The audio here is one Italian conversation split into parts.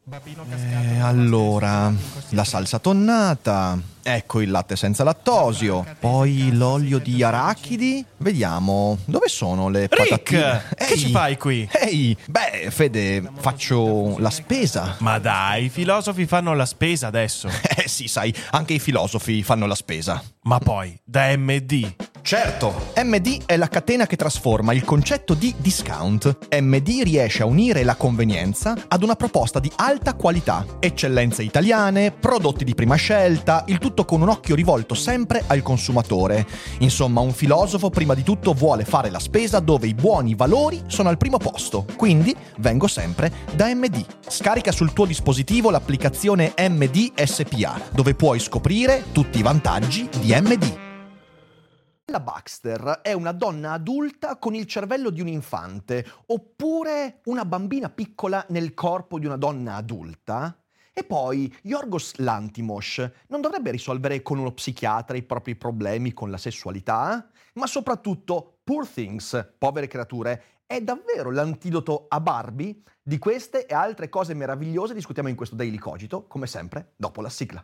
Allora, la salsa tonnata, ecco il latte senza lattosio, poi l'olio di arachidi. Vediamo, dove sono le patatine? Rick, che ci fai qui? Ehi, beh, Fede, faccio la spesa. Ma dai, i filosofi fanno la spesa adesso. Sì, sai, anche i filosofi fanno la spesa. Ma poi, da MD. Certo, MD è la catena che trasforma il concetto di discount. MD riesce a unire la convenienza ad una proposta di alta qualità, eccellenze italiane, prodotti di prima scelta, il tutto con un occhio rivolto sempre al consumatore. Insomma, un filosofo prima di tutto vuole fare la spesa dove i buoni valori sono al primo posto. Quindi vengo sempre da MD. Scarica sul tuo dispositivo l'applicazione MD SPA, dove puoi scoprire tutti i vantaggi di MD. La Baxter è una donna adulta con il cervello di un infante, oppure una bambina piccola nel corpo di una donna adulta? E poi, Yorgos Lanthimos non dovrebbe risolvere con uno psichiatra i propri problemi con la sessualità? Ma soprattutto, Poor Things, povere creature, è davvero l'antidoto a Barbie? Di queste e altre cose meravigliose discutiamo in questo Daily Cogito, come sempre, dopo la sigla.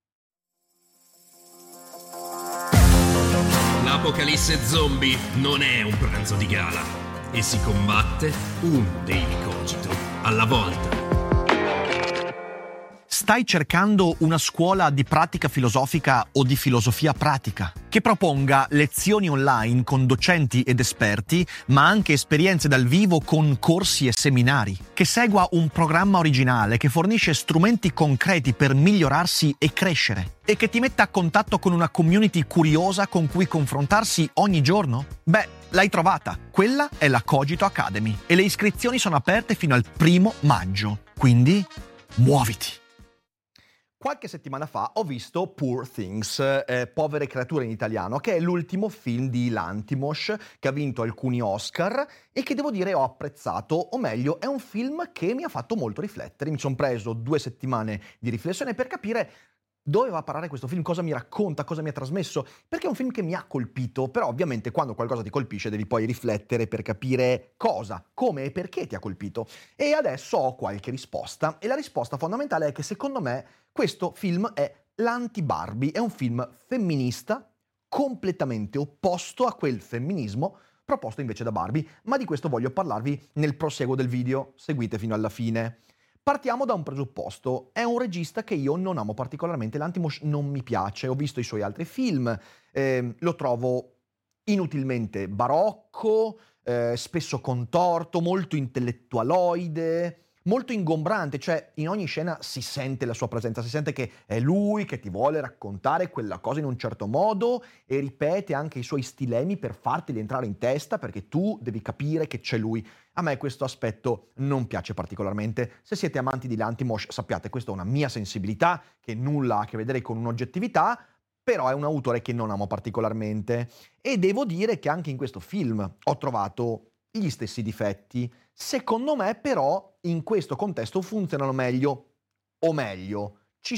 L'apocalisse zombie non è un pranzo di gala e si combatte un Daily Cogito alla volta. Stai cercando una scuola di pratica filosofica o di filosofia pratica che proponga lezioni online con docenti ed esperti, ma anche esperienze dal vivo con corsi e seminari, che segua un programma originale che fornisce strumenti concreti per migliorarsi e crescere e che ti metta a contatto con una community curiosa con cui confrontarsi ogni giorno? Beh, l'hai trovata. Quella è la Cogito Academy e le iscrizioni sono aperte fino al 1° maggio. Quindi, muoviti! Qualche settimana fa ho visto Poor Things, Povere creature in italiano, che è l'ultimo film di Lanthimos, che ha vinto alcuni Oscar e che devo dire ho apprezzato, o meglio, è un film che mi ha fatto molto riflettere. Mi sono preso 2 settimane di riflessione per capire dove va a parare questo film, cosa mi racconta, cosa mi ha trasmesso, perché è un film che mi ha colpito, però ovviamente quando qualcosa ti colpisce devi poi riflettere per capire cosa, come e perché ti ha colpito. E adesso ho qualche risposta, e la risposta fondamentale è che secondo me questo film è l'anti-Barbie, è un film femminista completamente opposto a quel femminismo proposto invece da Barbie, ma di questo voglio parlarvi nel proseguo del video, seguite fino alla fine. Partiamo da un presupposto, è un regista che io non amo particolarmente, Lanthimos non mi piace, ho visto i suoi altri film, lo trovo inutilmente barocco, spesso contorto, molto intellettualoide, molto ingombrante, cioè in ogni scena si sente la sua presenza, si sente che è lui che ti vuole raccontare quella cosa in un certo modo e ripete anche i suoi stilemi per farteli entrare in testa perché tu devi capire che c'è lui. A me questo aspetto non piace particolarmente. Se siete amanti di Lanthimos sappiate, questa è una mia sensibilità che nulla ha a che vedere con un'oggettività, però è un autore che non amo particolarmente. E devo dire che anche in questo film ho trovato gli stessi difetti. Secondo me però in questo contesto funzionano meglio, o meglio,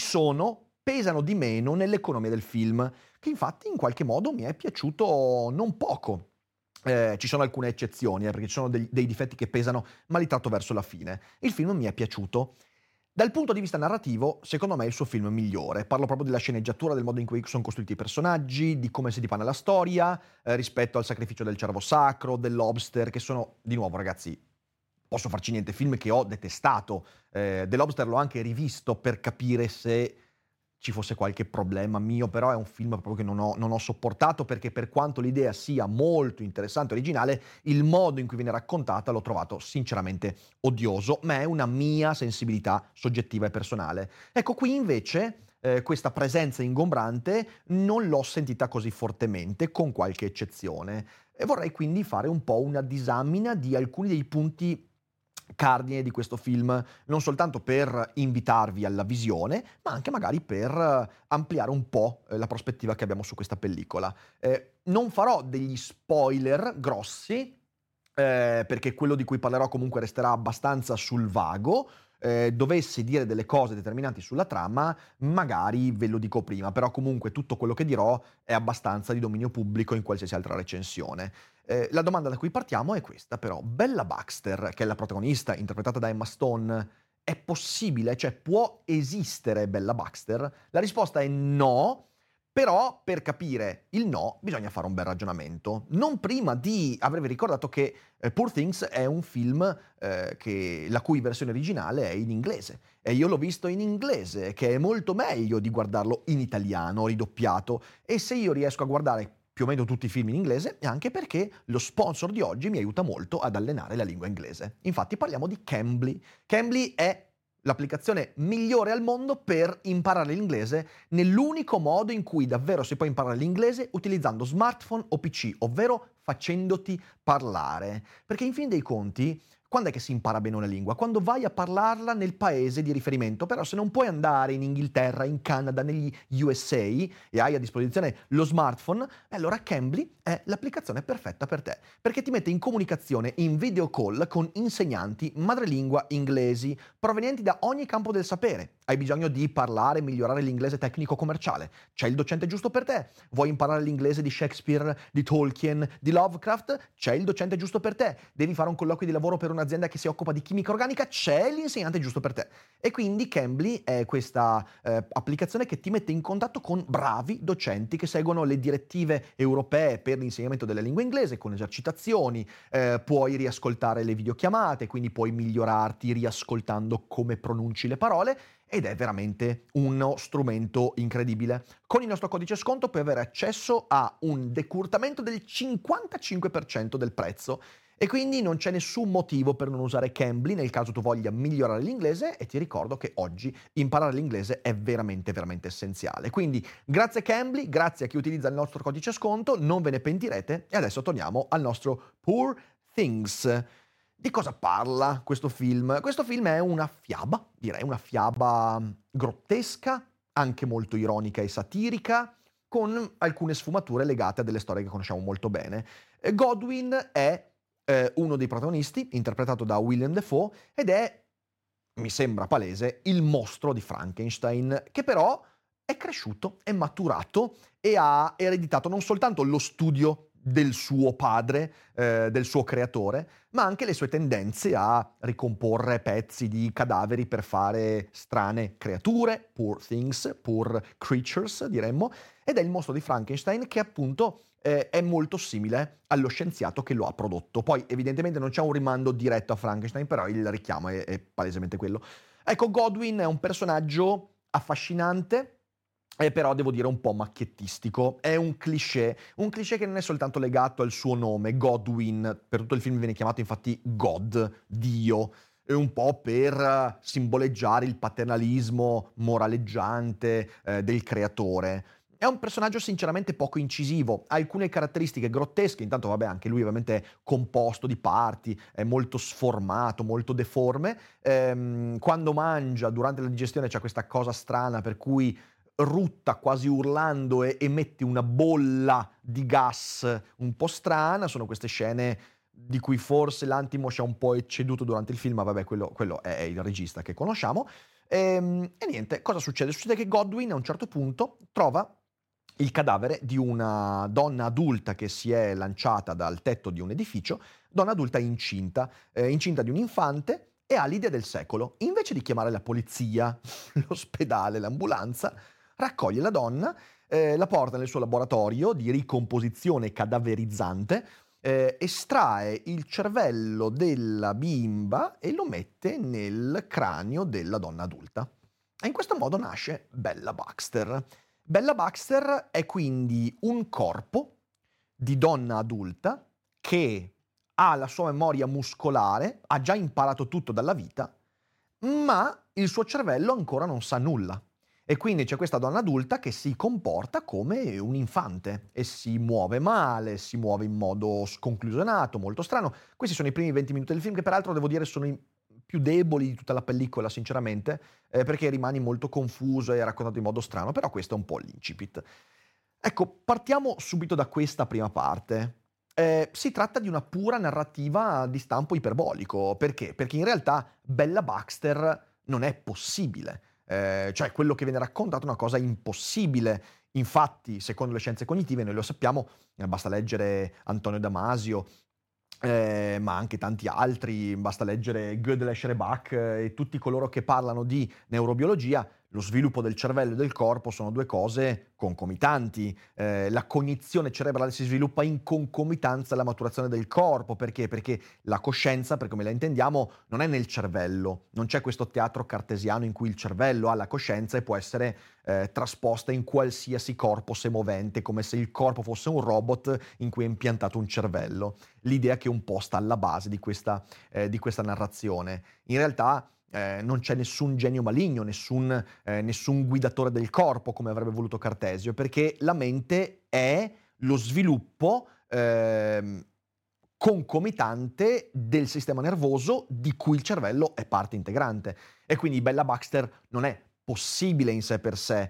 pesano di meno nell'economia del film, che infatti in qualche modo mi è piaciuto non poco. Ci sono alcune eccezioni, perché ci sono dei difetti che pesano, ma li tratto verso la fine. Il film mi è piaciuto. Dal punto di vista narrativo, secondo me è il suo film migliore. Parlo proprio della sceneggiatura, del modo in cui sono costruiti i personaggi, di come si dipana la storia, rispetto al sacrificio del cervo sacro, del lobster, che sono, di nuovo ragazzi, posso farci niente, film che ho detestato. The Lobster l'ho anche rivisto per capire se ci fosse qualche problema mio, però è un film proprio che non ho sopportato, perché per quanto l'idea sia molto interessante e originale, il modo in cui viene raccontata l'ho trovato sinceramente odioso, ma è una mia sensibilità soggettiva e personale. Ecco, qui invece questa presenza ingombrante non l'ho sentita così fortemente, con qualche eccezione. E vorrei quindi fare un po' una disamina di alcuni dei punti cardine di questo film, non soltanto per invitarvi alla visione, ma anche magari per ampliare un po' la prospettiva che abbiamo su questa pellicola. Non farò degli spoiler grossi, perché quello di cui parlerò comunque resterà abbastanza sul vago. Dovessi dire delle cose determinanti sulla trama, magari ve lo dico prima, però comunque tutto quello che dirò è abbastanza di dominio pubblico in qualsiasi altra recensione. La domanda da cui partiamo è questa però: Bella Baxter, che è la protagonista interpretata da Emma Stone, è possibile? Cioè, può esistere Bella Baxter? La risposta è no. Però per capire il no bisogna fare un bel ragionamento. Non prima di avervi ricordato che Poor Things è un film la cui versione originale è in inglese. E io l'ho visto in inglese, che è molto meglio di guardarlo in italiano, ridoppiato. E se io riesco a guardare più o meno tutti i film in inglese, è anche perché lo sponsor di oggi mi aiuta molto ad allenare la lingua inglese. Infatti parliamo di Cambly. Cambly è l'applicazione migliore al mondo per imparare l'inglese nell'unico modo in cui davvero si può imparare l'inglese utilizzando smartphone o PC, ovvero facendoti parlare. Perché in fin dei conti, quando è che si impara bene una lingua? Quando vai a parlarla nel paese di riferimento. Però se non puoi andare in Inghilterra, in Canada, negli USA e hai a disposizione lo smartphone, allora Cambly è l'applicazione perfetta per te, perché ti mette in comunicazione in video call con insegnanti madrelingua inglesi provenienti da ogni campo del sapere. Hai bisogno di parlare e migliorare l'inglese tecnico-commerciale? C'è il docente giusto per te. Vuoi imparare l'inglese di Shakespeare, di Tolkien, di Lovecraft? C'è il docente giusto per te. Devi fare un colloquio di lavoro per un'azienda che si occupa di chimica organica? C'è l'insegnante giusto per te. E quindi Cambly è questa applicazione che ti mette in contatto con bravi docenti che seguono le direttive europee per l'insegnamento della lingua inglese con esercitazioni. Puoi riascoltare le videochiamate, quindi puoi migliorarti riascoltando come pronunci le parole. Ed è veramente uno strumento incredibile. Con il nostro codice sconto puoi avere accesso a un decurtamento del 55% del prezzo e quindi non c'è nessun motivo per non usare Cambly nel caso tu voglia migliorare l'inglese, e ti ricordo che oggi imparare l'inglese è veramente veramente essenziale. Quindi grazie Cambly, grazie a chi utilizza il nostro codice sconto, non ve ne pentirete. E adesso torniamo al nostro Poor Things. Di cosa parla questo film? Questo film è una fiaba, direi una fiaba grottesca, anche molto ironica e satirica, con alcune sfumature legate a delle storie che conosciamo molto bene. Godwin è uno dei protagonisti, interpretato da Willem Dafoe, ed è, mi sembra palese, il mostro di Frankenstein, che però è cresciuto, è maturato e ha ereditato non soltanto lo studio del suo padre, del suo creatore, ma anche le sue tendenze a ricomporre pezzi di cadaveri per fare strane creature, poor things, poor creatures diremmo, ed è il mostro di Frankenstein che appunto è molto simile allo scienziato che lo ha prodotto. Poi evidentemente non c'è un rimando diretto a Frankenstein, però il richiamo è palesemente quello. Ecco, Godwin è un personaggio affascinante, però devo dire un po' macchiettistico. È un cliché che non è soltanto legato al suo nome, Godwin. Per tutto il film viene chiamato infatti God, Dio, è un po' per simboleggiare il paternalismo moraleggiante del creatore. È un personaggio sinceramente poco incisivo, ha alcune caratteristiche grottesche, intanto vabbè anche lui ovviamente è composto di parti, è molto sformato, molto deforme, quando mangia durante la digestione c'è questa cosa strana per cui rutta quasi urlando e emette una bolla di gas un po' strana. Sono queste scene di cui forse Lanthimos ha un po' ecceduto durante il film, ma vabbè quello è il regista che conosciamo. E niente, cosa succede? Succede che Godwin a un certo punto trova il cadavere di una donna adulta che si è lanciata dal tetto di un edificio, donna adulta incinta di un infante, e ha l'idea del secolo. Invece di chiamare la polizia, l'ospedale, l'ambulanza, raccoglie la donna, la porta nel suo laboratorio di ricomposizione cadaverizzante, estrae il cervello della bimba e lo mette nel cranio della donna adulta. E in questo modo nasce Bella Baxter. Bella Baxter è quindi un corpo di donna adulta che ha la sua memoria muscolare, ha già imparato tutto dalla vita, ma il suo cervello ancora non sa nulla. E quindi c'è questa donna adulta che si comporta come un infante e si muove male, si muove in modo sconclusionato, molto strano. Questi sono i primi 20 minuti del film, che peraltro devo dire sono i più deboli di tutta la pellicola, sinceramente, perché rimani molto confuso e raccontato in modo strano, però questo è un po' l'incipit. Ecco, partiamo subito da questa prima parte. Si tratta di una pura narrativa di stampo iperbolico. Perché? Perché in realtà Bella Baxter non è possibile. Cioè quello che viene raccontato è una cosa impossibile. Infatti, secondo le scienze cognitive, noi lo sappiamo, basta leggere Antonio Damasio, ma anche tanti altri, basta leggere Gödel, Scherebach e tutti coloro che parlano di neurobiologia. Lo sviluppo del cervello e del corpo sono due cose concomitanti. La cognizione cerebrale si sviluppa in concomitanza alla maturazione del corpo. Perché? Perché la coscienza, per come la intendiamo, non è nel cervello. Non c'è questo teatro cartesiano in cui il cervello ha la coscienza e può essere trasposta in qualsiasi corpo semovente, come se il corpo fosse un robot in cui è impiantato un cervello. L'idea che un po' sta alla base di questa narrazione. In realtà non c'è nessun genio maligno, nessun guidatore del corpo come avrebbe voluto Cartesio, perché la mente è lo sviluppo concomitante del sistema nervoso di cui il cervello è parte integrante. E quindi Bella Baxter non è possibile in sé per sé.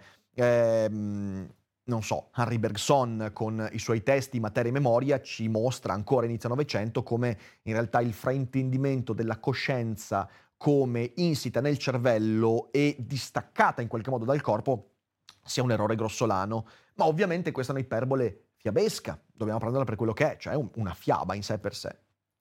Non so, Henri Bergson con i suoi testi Materia e Memoria ci mostra ancora inizio Novecento come in realtà il fraintendimento della coscienza come insita nel cervello e distaccata in qualche modo dal corpo sia un errore grossolano. Ma ovviamente questa è un'iperbole fiabesca, dobbiamo prenderla per quello che è, cioè una fiaba in sé per sé.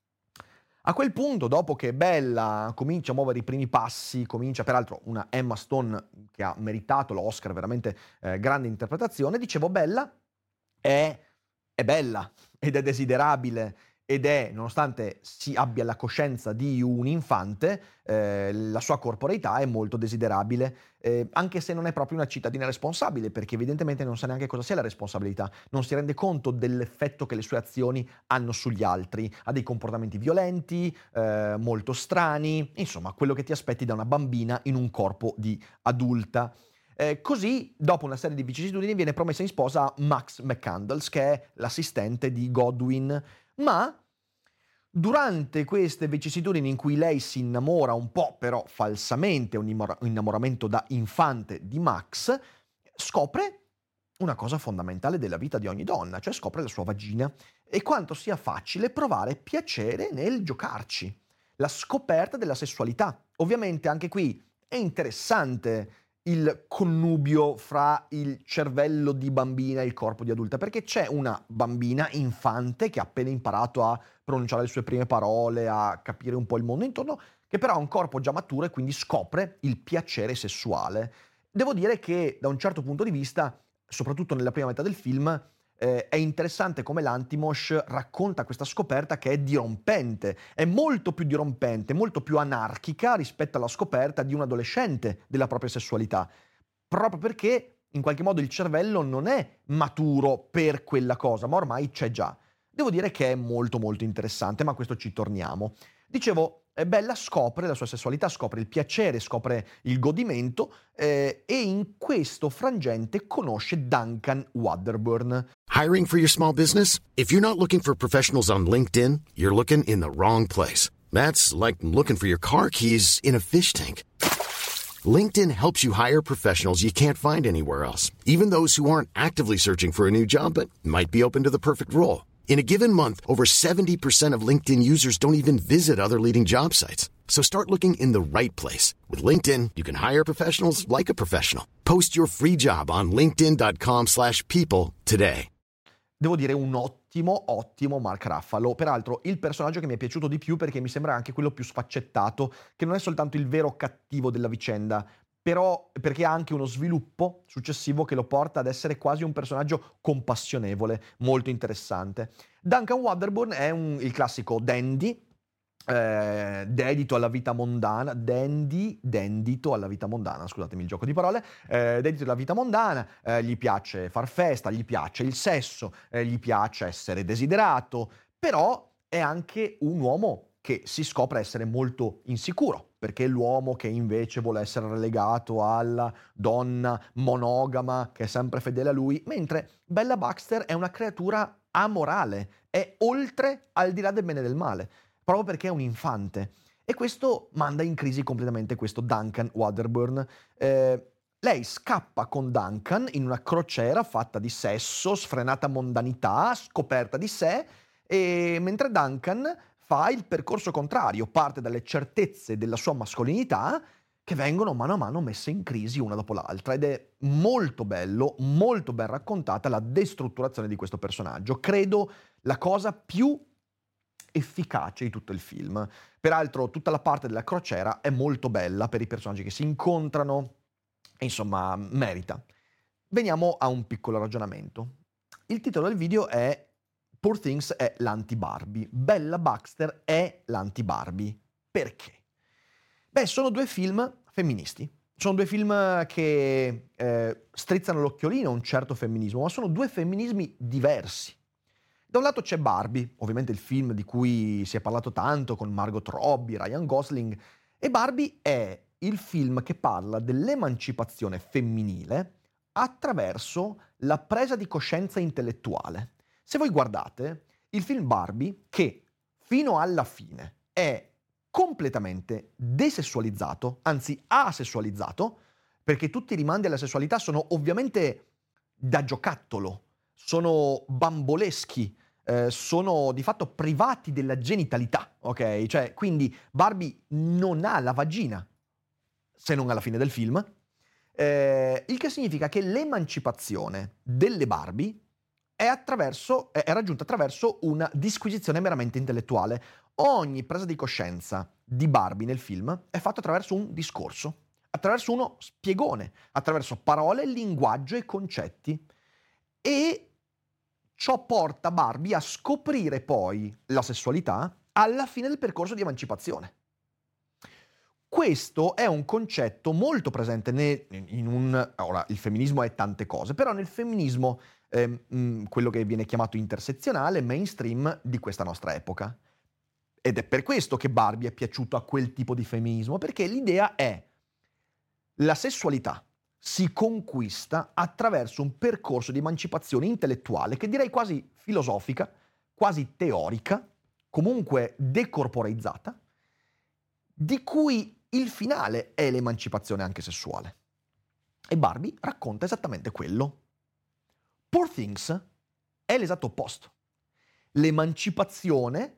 A quel punto, dopo che Bella comincia a muovere i primi passi, comincia peraltro una Emma Stone che ha meritato l'Oscar, veramente grande interpretazione, dicevo Bella è bella ed è desiderabile ed è, nonostante si abbia la coscienza di un infante, la sua corporeità è molto desiderabile, anche se non è proprio una cittadina responsabile, perché evidentemente non sa neanche cosa sia la responsabilità, non si rende conto dell'effetto che le sue azioni hanno sugli altri, ha dei comportamenti violenti, molto strani, insomma quello che ti aspetti da una bambina in un corpo di adulta. Così, dopo una serie di vicissitudini, viene promessa in sposa a Max McCandles, che è l'assistente di Godwin, ma durante queste vicissitudini in cui lei si innamora un po', però falsamente, un innamoramento da infante di Max, scopre una cosa fondamentale della vita di ogni donna, cioè scopre la sua vagina e quanto sia facile provare piacere nel giocarci. La scoperta della sessualità. Ovviamente anche qui è interessante il connubio fra il cervello di bambina e il corpo di adulta, perché c'è una bambina infante che ha appena imparato a pronunciare le sue prime parole, a capire un po' il mondo intorno, che però ha un corpo già maturo e quindi scopre il piacere sessuale. Devo dire che da un certo punto di vista, soprattutto nella prima metà del film, è interessante come Lantimos racconta questa scoperta che è dirompente, è molto più dirompente, molto più anarchica rispetto alla scoperta di un adolescente della propria sessualità, proprio perché in qualche modo il cervello non è maturo per quella cosa, ma ormai c'è già. Devo dire che è molto molto interessante, ma a questo ci torniamo. Dicevo, Bella scopre la sua sessualità, scopre il piacere, scopre il godimento e in questo frangente conosce Duncan Wedderburn. Hiring for your small business? If you're not looking for professionals on LinkedIn, you're looking in the wrong place. That's like looking for your car keys in a fish tank. LinkedIn helps you hire professionals you can't find anywhere else, even those who aren't actively searching for a new job but might be open to the perfect role. In a given month, over 70% of LinkedIn users don't even visit other leading job sites. So start looking in the right place. With LinkedIn, you can hire professionals like a professional. Post your free job on linkedin.com/people today. Devo dire un ottimo Mark Ruffalo. Peraltro il personaggio che mi è piaciuto di più perché mi sembra anche quello più sfaccettato, che non è soltanto il vero cattivo della vicenda, però perché ha anche uno sviluppo successivo che lo porta ad essere quasi un personaggio compassionevole, molto interessante. Duncan Wedderburn è il classico dandy, dedito alla vita mondana, dedito alla vita mondana, scusatemi il gioco di parole, dedito alla vita mondana, gli piace far festa, gli piace il sesso, gli piace essere desiderato, però è anche un uomo che si scopre essere molto insicuro, perché è l'uomo che invece vuole essere relegato alla donna monogama che è sempre fedele a lui, mentre Bella Baxter è una creatura amorale, è oltre al di là del bene e del male, proprio perché è un infante. E questo manda in crisi completamente questo Duncan Wedderburn. Lei scappa con Duncan in una crociera fatta di sesso, sfrenata mondanità, scoperta di sé, e mentre Duncan fa il percorso contrario, parte dalle certezze della sua mascolinità che vengono mano a mano messe in crisi una dopo l'altra, ed è molto bello, molto ben raccontata la destrutturazione di questo personaggio. Credo la cosa più efficace di tutto il film. Peraltro tutta la parte della crociera è molto bella per i personaggi che si incontrano, e insomma merita. Veniamo a un piccolo ragionamento. Il titolo del video è Poor Things è l'anti-Barbie, Bella Baxter è l'anti-Barbie. Perché? Beh, sono due film femministi. Sono due film che strizzano l'occhiolino a un certo femminismo, ma sono due femminismi diversi. Da un lato c'è Barbie, ovviamente il film di cui si è parlato tanto con Margot Robbie, Ryan Gosling, e Barbie è il film che parla dell'emancipazione femminile attraverso la presa di coscienza intellettuale. Se voi guardate il film Barbie, che fino alla fine è completamente desessualizzato, anzi asessualizzato, perché tutti i rimandi alla sessualità sono ovviamente da giocattolo, sono bamboleschi, sono di fatto privati della genitalità, ok? Cioè, quindi Barbie non ha la vagina, se non alla fine del film, il che significa che l'emancipazione delle Barbie è raggiunta attraverso una disquisizione meramente intellettuale. Ogni presa di coscienza di Barbie nel film è fatta attraverso un discorso, attraverso uno spiegone, attraverso parole, linguaggio e concetti. E ciò porta Barbie a scoprire poi la sessualità alla fine del percorso di emancipazione. Questo è un concetto molto presente ora, il femminismo è tante cose, però nel femminismo, quello che viene chiamato intersezionale, mainstream di questa nostra epoca. Ed è per questo che Barbie è piaciuto a quel tipo di femminismo, perché l'idea è la sessualità si conquista attraverso un percorso di emancipazione intellettuale che direi quasi filosofica, quasi teorica, comunque decorporeizzata, di cui il finale è l'emancipazione anche sessuale. E Barbie racconta esattamente quello. Poor Things è l'esatto opposto. L'emancipazione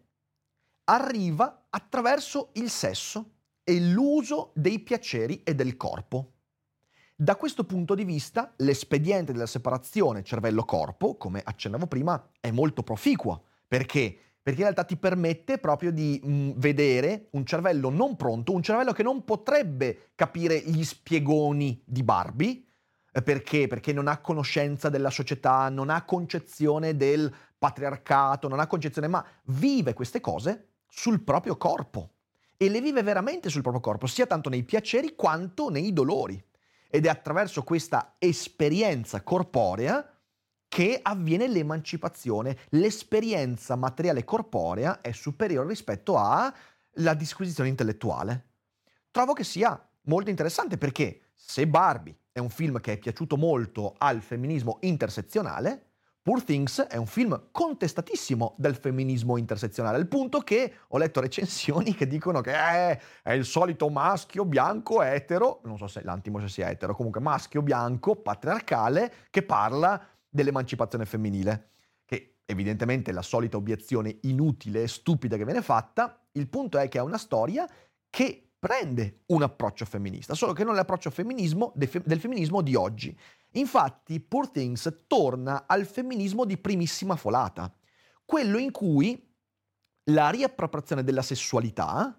arriva attraverso il sesso e l'uso dei piaceri e del corpo. Da questo punto di vista, l'espediente della separazione cervello-corpo, come accennavo prima, è molto proficuo. Perché? Perché in realtà ti permette proprio di vedere un cervello non pronto, un cervello che non potrebbe capire gli spiegoni di Barbie. Perché? Perché non ha conoscenza della società, non ha concezione del patriarcato, non ha concezione, ma vive queste cose sul proprio corpo. E le vive veramente sul proprio corpo, sia tanto nei piaceri quanto nei dolori. Ed è attraverso questa esperienza corporea che avviene l'emancipazione. L'esperienza materiale corporea è superiore rispetto alla disquisizione intellettuale. Trovo che sia molto interessante perché se Barbie è un film che è piaciuto molto al femminismo intersezionale, Poor Things è un film contestatissimo del femminismo intersezionale, al punto che ho letto recensioni che dicono che è il solito maschio bianco etero, non so se l'antimo se sia etero, comunque maschio bianco patriarcale che parla dell'emancipazione femminile, che evidentemente è la solita obiezione inutile e stupida che viene fatta. Il punto è che è una storia che prende un approccio femminista, solo che non è l'approccio del femminismo di oggi. Infatti Poor Things torna al femminismo di primissima folata, quello in cui la riappropriazione della sessualità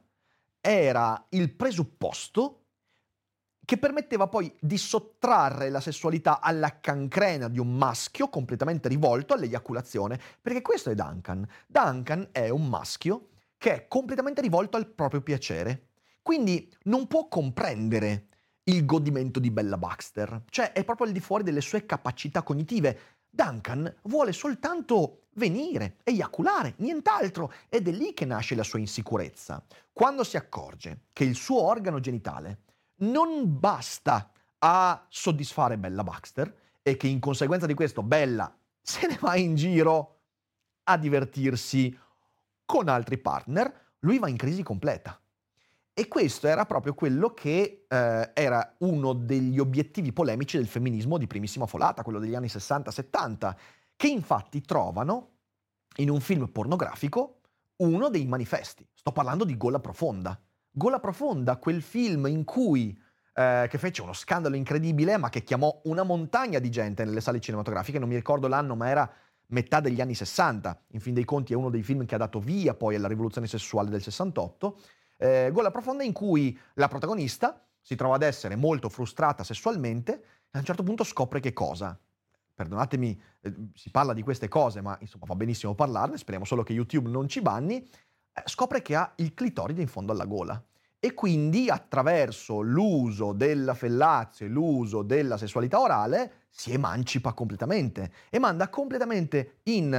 era il presupposto che permetteva poi di sottrarre la sessualità alla cancrena di un maschio completamente rivolto all'eiaculazione, perché questo è Duncan. Duncan è un maschio che è completamente rivolto al proprio piacere, quindi non può comprendere il godimento di Bella Baxter, cioè è proprio al di fuori delle sue capacità cognitive. Duncan vuole soltanto venire, eiaculare, nient'altro, ed è lì che nasce la sua insicurezza. Quando si accorge che il suo organo genitale non basta a soddisfare Bella Baxter e che in conseguenza di questo Bella se ne va in giro a divertirsi con altri partner, lui va in crisi completa. E questo era proprio quello che era uno degli obiettivi polemici del femminismo di primissima folata, quello degli anni 60-70, che infatti trovano in un film pornografico uno dei manifesti. Sto parlando di Gola Profonda. Gola Profonda, quel film in cui che fece uno scandalo incredibile, ma che chiamò una montagna di gente nelle sale cinematografiche, non mi ricordo l'anno, ma era metà degli anni 60, in fin dei conti è uno dei film che ha dato via poi alla rivoluzione sessuale del 68, Gola Profonda, in cui la protagonista si trova ad essere molto frustrata sessualmente e a un certo punto scopre che cosa? Perdonatemi, si parla di queste cose, ma insomma va benissimo parlarne, speriamo solo che YouTube non ci banni, scopre che ha il clitoride in fondo alla gola. E quindi attraverso l'uso della fellatio e l'uso della sessualità orale si emancipa completamente e manda completamente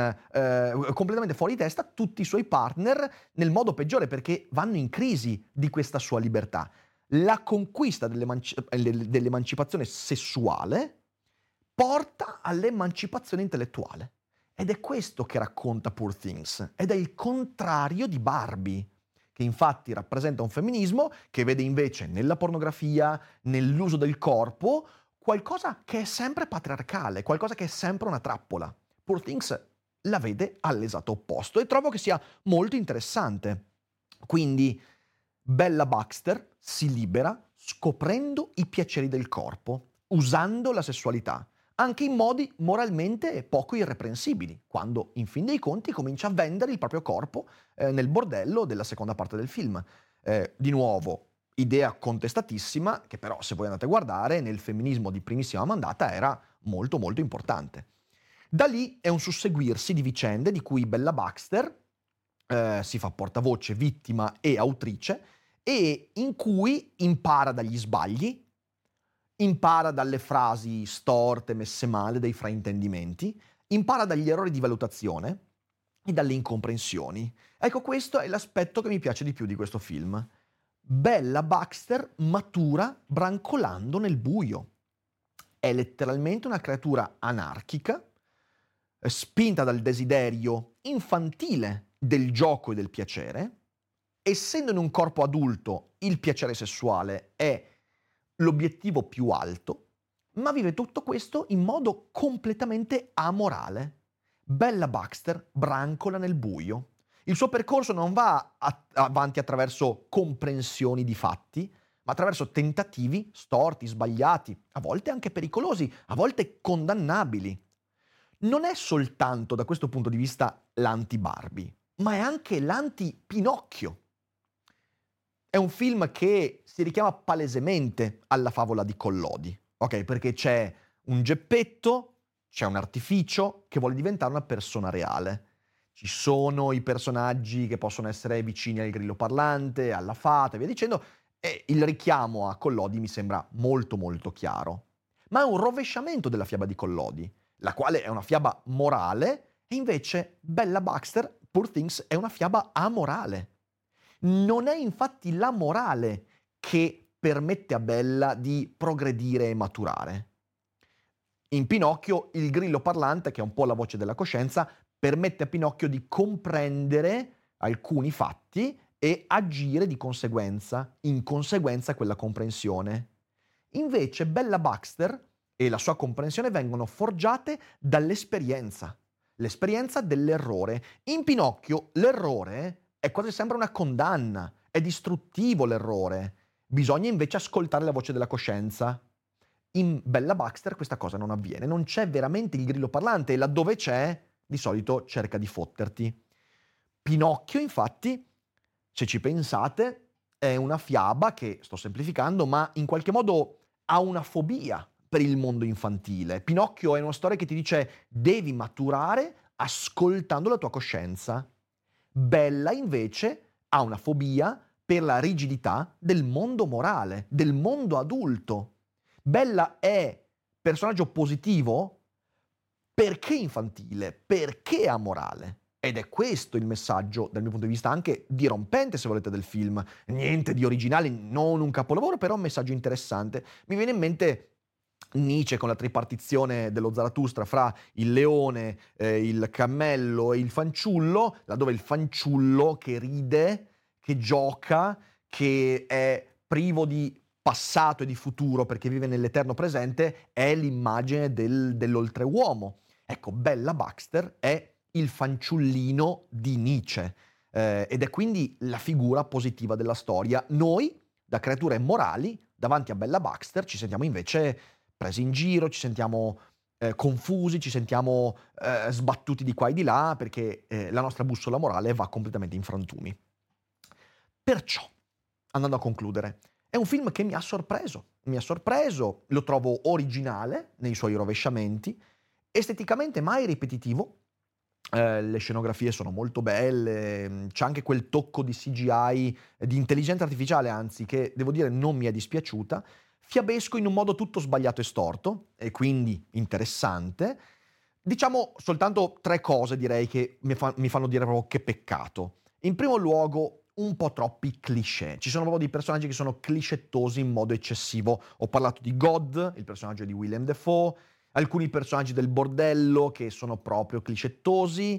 fuori di testa tutti i suoi partner nel modo peggiore, perché vanno in crisi di questa sua libertà. La conquista dell'emancipazione sessuale porta all'emancipazione intellettuale. Ed è questo che racconta Poor Things, ed è il contrario di Barbie, che infatti rappresenta un femminismo che vede invece nella pornografia, nell'uso del corpo, qualcosa che è sempre patriarcale, qualcosa che è sempre una trappola. Poor Things la vede all'esatto opposto e trovo che sia molto interessante. Quindi Bella Baxter si libera scoprendo i piaceri del corpo, usando la sessualità, anche in modi moralmente poco irreprensibili, quando in fin dei conti comincia a vendere il proprio corpo nel bordello della seconda parte del film. Di nuovo, idea contestatissima, che però se voi andate a guardare nel femminismo di primissima mandata era molto molto importante. Da lì è un susseguirsi di vicende di cui Bella Baxter si fa portavoce, vittima e autrice, e in cui impara dagli sbagli, impara dalle frasi storte, messe male, dai fraintendimenti, impara dagli errori di valutazione e dalle incomprensioni. Ecco, questo è l'aspetto che mi piace di più di questo film. Bella Baxter matura brancolando nel buio. È letteralmente una creatura anarchica, spinta dal desiderio infantile del gioco e del piacere. Essendo in un corpo adulto, il piacere sessuale è l'obiettivo più alto, ma vive tutto questo in modo completamente amorale. Bella Baxter brancola nel buio. Il suo percorso non va avanti attraverso comprensioni di fatti, ma attraverso tentativi storti, sbagliati, a volte anche pericolosi, a volte condannabili. Non è soltanto da questo punto di vista l'anti-Barbie, ma è anche l'anti-Pinocchio. È un film che si richiama palesemente alla favola di Collodi, ok? Perché c'è un geppetto, c'è un artificio che vuole diventare una persona reale. Ci sono i personaggi che possono essere vicini al grillo parlante, alla fata e via dicendo, e il richiamo a Collodi mi sembra molto molto chiaro. Ma è un rovesciamento della fiaba di Collodi, la quale è una fiaba morale, e invece Bella Baxter, Poor Things, è una fiaba amorale. Non è infatti la morale che permette a Bella di progredire e maturare. In Pinocchio il grillo parlante, che è un po' la voce della coscienza, permette a Pinocchio di comprendere alcuni fatti e agire di conseguenza, in conseguenza a quella comprensione. Invece Bella Baxter e la sua comprensione vengono forgiate dall'esperienza, l'esperienza dell'errore. In Pinocchio l'errore è quasi sempre una condanna, è distruttivo l'errore. Bisogna invece ascoltare la voce della coscienza. In Bella Baxter questa cosa non avviene, non c'è veramente il grillo parlante e laddove c'è, di solito cerca di fotterti. Pinocchio, infatti, se ci pensate, è una fiaba che, sto semplificando, ma in qualche modo ha una fobia per il mondo infantile. Pinocchio è una storia che ti dice devi maturare ascoltando la tua coscienza. Bella invece ha una fobia per la rigidità del mondo morale, del mondo adulto. Bella è personaggio positivo perché infantile, perché amorale. Ed è questo il messaggio, dal mio punto di vista, anche dirompente, se volete, del film. Niente di originale, non un capolavoro, però un messaggio interessante. Mi viene in mente Nietzsche con la tripartizione dello Zarathustra fra il leone, il cammello e il fanciullo, laddove il fanciullo che ride, che gioca, che è privo di passato e di futuro perché vive nell'eterno presente, è l'immagine dell'oltreuomo. Ecco, Bella Baxter è il fanciullino di Nietzsche ed è quindi la figura positiva della storia. Noi, da creature morali, davanti a Bella Baxter ci sentiamo invece presi in giro, ci sentiamo confusi, ci sentiamo sbattuti di qua e di là perché la nostra bussola morale va completamente in frantumi. Perciò, andando a concludere, è un film che mi ha sorpreso, lo trovo originale nei suoi rovesciamenti, esteticamente mai ripetitivo, le scenografie sono molto belle, c'è anche quel tocco di CGI, di intelligenza artificiale anzi, che devo dire non mi è dispiaciuta, fiabesco in un modo tutto sbagliato e storto, e quindi interessante. Diciamo soltanto 3 cose direi che mi fanno dire proprio che peccato. In primo luogo, un po' troppi cliché. Ci sono proprio dei personaggi che sono clichettosi in modo eccessivo. Ho parlato di God, il personaggio di Willem Dafoe, alcuni personaggi del bordello che sono proprio clichettosi.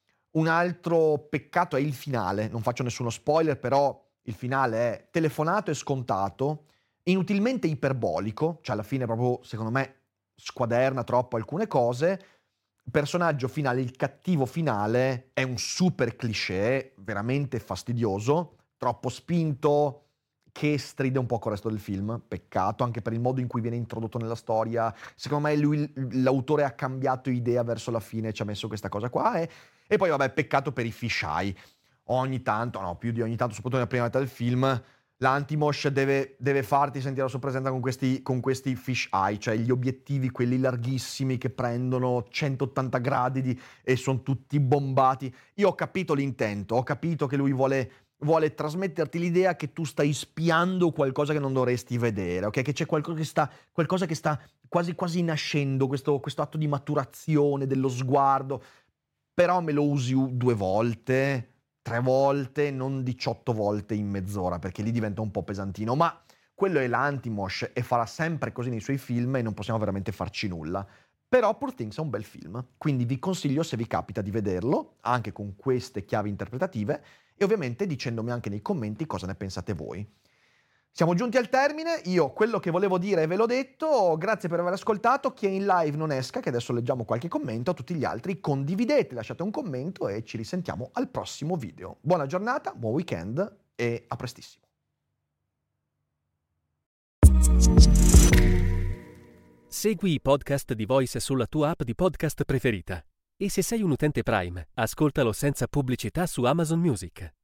Un altro peccato è il finale. Non faccio nessuno spoiler, però il finale è telefonato e scontato, inutilmente iperbolico, cioè alla fine proprio, secondo me, squaderna troppo alcune cose. Il personaggio finale, il cattivo finale, è un super cliché, veramente fastidioso, troppo spinto, che stride un po' con il resto del film. Peccato, anche per il modo in cui viene introdotto nella storia. Secondo me l'autore ha cambiato idea verso la fine, ci ha messo questa cosa qua. E poi vabbè, peccato per i fisheye. Ogni tanto, no, più di ogni tanto, soprattutto nella prima metà del film, l'Antimosh deve farti sentire la sua presenza con questi fish eye, cioè gli obiettivi, quelli larghissimi che prendono 180 gradi e sono tutti bombati. Io ho capito l'intento, ho capito che lui vuole trasmetterti l'idea che tu stai spiando qualcosa che non dovresti vedere, ok? Che c'è qualcosa che sta quasi quasi nascendo, questo atto di maturazione dello sguardo, però me lo usi 2 volte, 3 volte, non 18 volte in mezz'ora, perché lì diventa un po' pesantino, ma quello è l'Antimosh e farà sempre così nei suoi film e non possiamo veramente farci nulla. Però Poor Things è un bel film, quindi vi consiglio, se vi capita, di vederlo, anche con queste chiavi interpretative, e ovviamente dicendomi anche nei commenti cosa ne pensate voi. Siamo giunti al termine, io quello che volevo dire ve l'ho detto, grazie per aver ascoltato, chi è in live non esca, che adesso leggiamo qualche commento, a tutti gli altri condividete, lasciate un commento e ci risentiamo al prossimo video. Buona giornata, buon weekend e a prestissimo. Segui i podcast di Voice sulla tua app di podcast preferita. E se sei un utente Prime, ascoltalo senza pubblicità su Amazon Music.